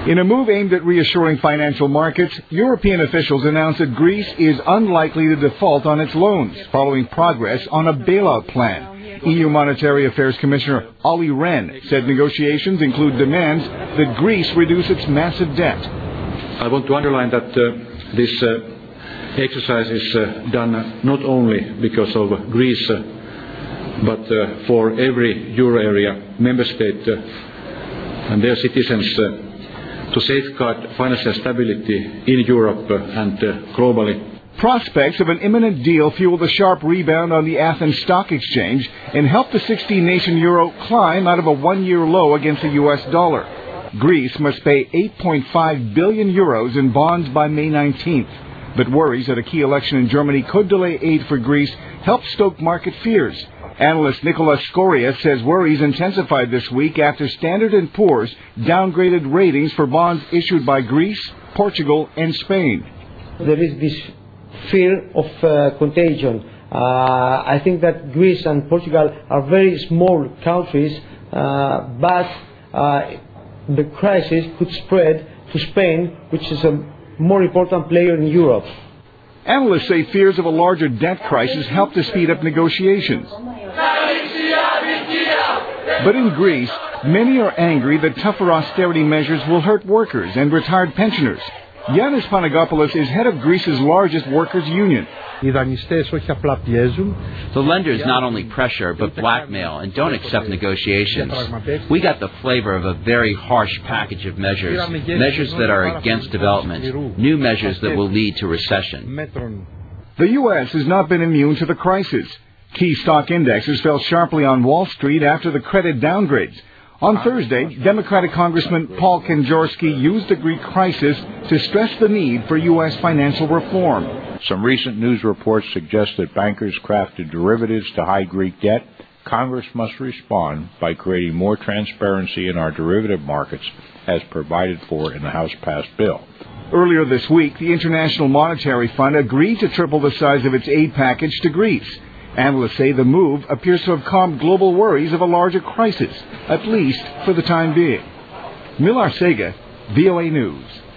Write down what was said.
In a move aimed at reassuring financial markets, European officials announced that Greece is unlikely to default on its loans, following progress on a bailout plan. EU Monetary Affairs Commissioner Olli Rehn said negotiations include demands that Greece reduce its massive debt. I want to underline that this exercise is done not only because of Greece, but for every euro area member state and their citizens to safeguard financial stability in Europe and globally. Prospects of an imminent deal fueled a sharp rebound on the Athens Stock Exchange and helped the 16-nation euro climb out of a one-year low against the U.S. dollar. Greece must pay 8.5 billion euros in bonds by May 19th. But worries that a key election in Germany could delay aid for Greece helped stoke market fears. Analyst Nicolas Skoria says worries intensified this week after Standard & Poor's downgraded ratings for bonds issued by Greece, Portugal and Spain. There is this fear of contagion. I think that Greece and Portugal are very small countries, but the crisis could spread to Spain, which is a more important player in Europe. Analysts say fears of a larger debt crisis helped to speed up negotiations. But in Greece, many are angry that tougher austerity measures will hurt workers and retired pensioners. Yanis Panagopoulos is head of Greece's largest workers' union. The lenders not only pressure but blackmail and don't accept negotiations. We got the flavor of a very harsh package of measures, measures that are against development, new measures that will lead to recession. The U.S. has not been immune to the crisis. Key stock indexes fell sharply on Wall Street after the credit downgrades. On Thursday, Democratic Congressman Paul Kanjorski used the Greek crisis to stress the need for U.S. financial reform. Some recent news reports suggest that bankers crafted derivatives to hide Greek debt. Congress must respond by creating more transparency in our derivative markets as provided for in the House-passed bill. Earlier this week, the International Monetary Fund agreed to triple the size of its aid package to Greece. Analysts say the move appears to have calmed global worries of a larger crisis, at least for the time being. Milar Sega, VOA News.